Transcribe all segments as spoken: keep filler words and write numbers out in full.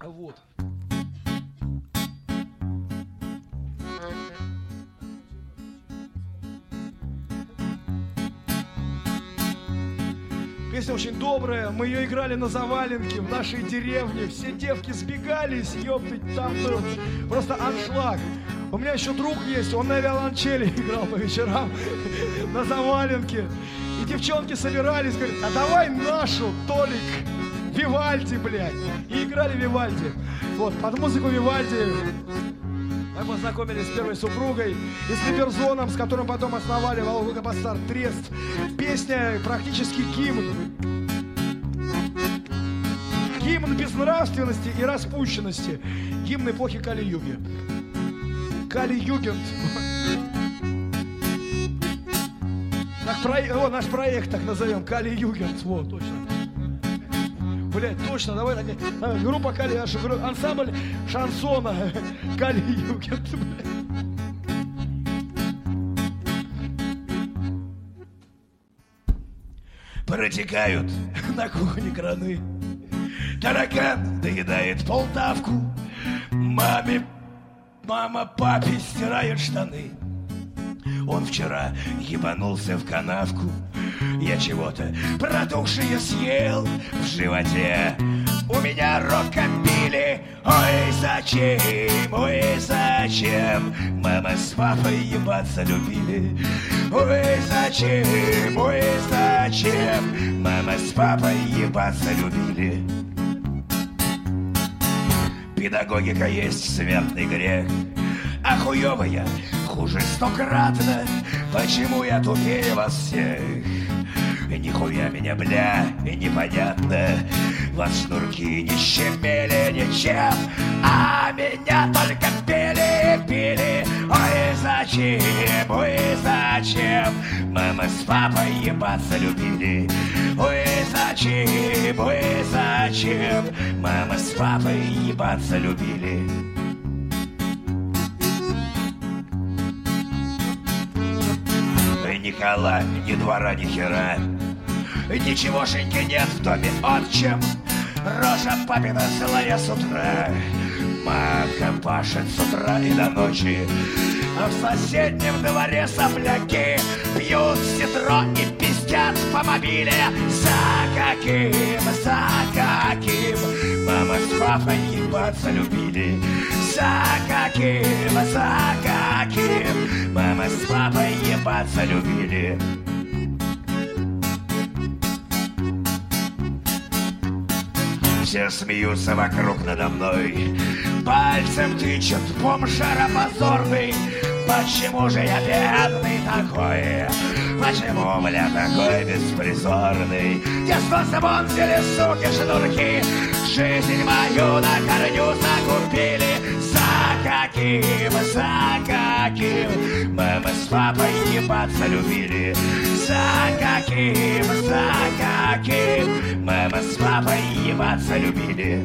Вот. Песня очень добрая, мы ее играли на заваленке в нашей деревне, все девки сбегались, ёптать, там был просто аншлаг. У меня еще друг есть, он на виолончели играл по вечерам на заваленке. И девчонки собирались, говорят, а давай нашу, Толик, Вивальди, блядь. И играли Вивальди. Вот, под музыку Вивальди мы познакомились с первой супругой и с Либерзоном, с которым потом основали Вологода Бастард Трест. Песня практически гимн. Гимн безнравственности и распущенности. Гимн эпохи Кали-Юги. Кали-Югент. О, наш проект так назовем. Кали-Югент. Вот, точно. Блять, точно, давай так. Давай, группа Кали, наша группа, ансамбль шансона Кали-Югент. Протекают на кухне краны. Таракан доедает полтавку. Маме, мама папе стирает штаны. Он вчера ебанулся в канавку. Я чего-то протухшее съел в животе. У меня рокобили. Ой, зачем, ой, зачем мама с папой ебаться любили? Ой, зачем, ой, зачем мама с папой ебаться любили? Педагогика есть смертный грех, а хуёвая хуже стократно. Почему я тупее вас всех? Нихуя меня, бля, и непонятно. Вас шнурки не щемели ничем, а меня только пили, пили. Ой, зачем, ой, зачем мама с папой ебаться любили? Ой, зачем, ой, зачем мама с папой ебаться любили? Ни кола, ни двора, ни хера, ничегошеньки нет в доме отчим. Рожа папина злая с утра, матка пашет с утра и до ночи. А в соседнем дворе сопляки пьют ситро и пиздят по мобиле. За каким, за каким мама с папой ебаться любили? За каким, за каким мама с папой ебаться любили? Все смеются вокруг надо мной, пальцем тычут бомжара позорный. Почему же я бедный такой? Почему, бля, такой беспризорный? Детство забонзили, суки, шнурки, жизнь мою на корню закупили. За каким, за каким мама с папой ебаться любили? За каким, за каким мама с папой ебаться любили?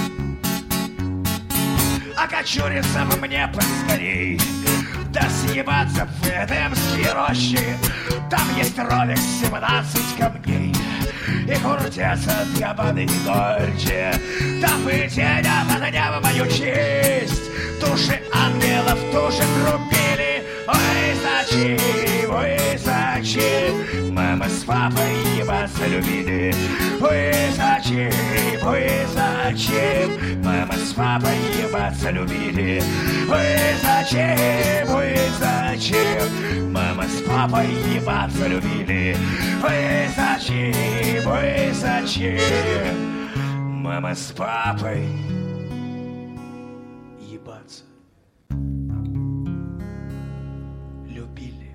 Окочуриться бы мне поскорей, да съебаться в Эдемские рощи. Там есть ролик семнадцать камней и крутятся от Габбаны и Дольче. Там и тенят от неба мою честь, души ангелов тоже трубили. Ой, зачем, ой, зачем мама с папой ебаться любили? Ой, зачем, ой, зачем мама с папой ебаться любили? Ой, зачем, ой, зачем мама с папой ебаться любили? Ой, зачем, ой, зачем мама с папой ебаться любили?